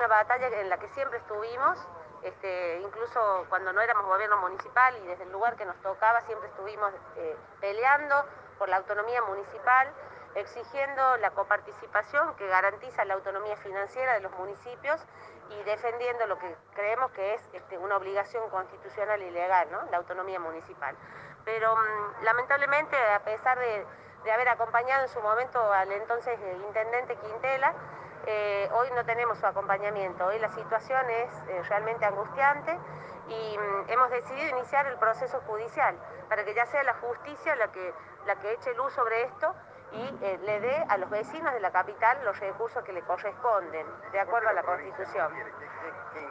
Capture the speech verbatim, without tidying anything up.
una batalla en la que siempre estuvimos, este, incluso cuando no éramos gobierno municipal y desde el lugar que nos tocaba siempre estuvimos eh, peleando por la autonomía municipal, exigiendo la coparticipación que garantiza la autonomía financiera de los municipios y defendiendo lo que creemos que es este, una obligación constitucional y legal, ¿no? La autonomía municipal. Pero mmm, lamentablemente, a pesar de, de haber acompañado en su momento al entonces eh, intendente Quintela, eh, hoy no tenemos su acompañamiento. Hoy la situación es eh, realmente angustiante y mmm, hemos decidido iniciar el proceso judicial para que ya sea la justicia la que, la que eche luz sobre esto y eh, le dé a los vecinos de la capital los recursos que le corresponden, de acuerdo a la Constitución.